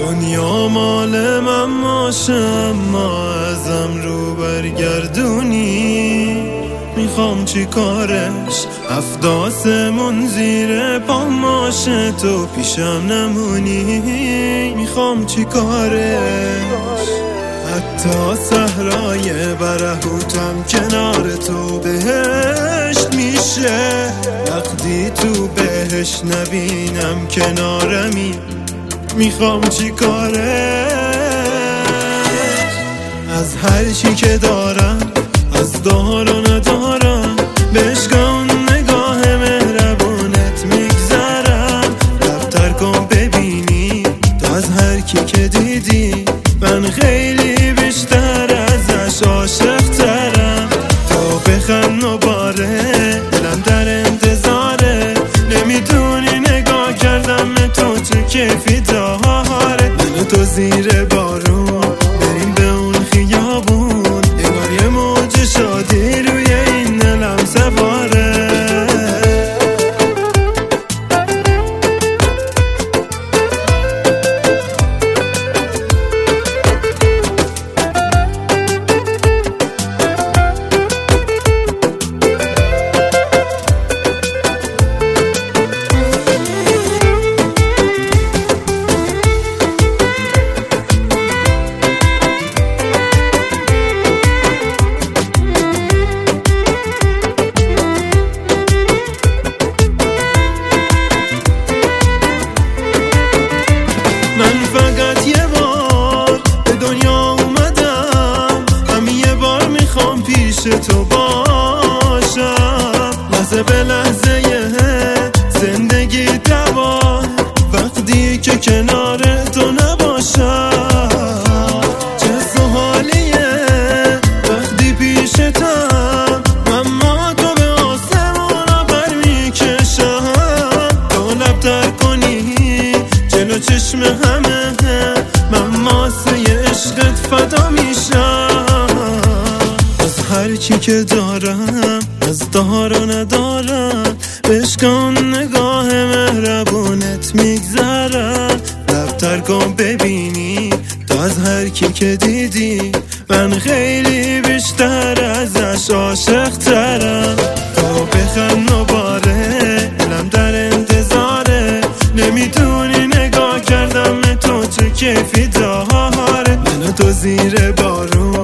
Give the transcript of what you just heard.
دنیا مال من باشه اما ازم رو برگردونی. میخوام چی کارش 7 آسمون زیر پام باشه تو پیشم نمونی. میخوام چی کارش حتی صحرای برهوتم کنار تو بهشت میشه. وقتی تو بهشت نبینم کنارمی میخوام چی کارش. از هر چی که دارم از دار و ندارم بشکن نگاه مهربونت میگذرم. دفتر کن ببینی تو از هر کی که دیدی من خیلی بیشتر ازش عاشق ترم. تو بخند و باره دلم در انتظاره. نمیدونی نگاه کردم تو چه کیفی داره. من تو زیر بارون بریم به اون خیابون انگار یه موج شادی روی این دلم سواره. من فقط یه بار به دنیا اومدم، همین یه بار میخوام پیش تو باشم. لحظه به لحظه زندگی دوا وقتی که کنار تو نباشم. چه سوالیه وقتی پیشتم اما تو به آسمونا بر میکشم. تو لبتر کنی جلو چشم همه من ماسه عشقت فدا میشم. از هر چی که دارم از دار و ندارم بشکن نگاه مهربونت میگذرم. دفتر کن ببینی تو از هر کی که دیدی من خیلی بیشتر ازش عاشق ترم. تو بخند و باره دلم در انتظاره. نمیدونی نگاه کردم تو چه کیفی داره. من تو زیر بارون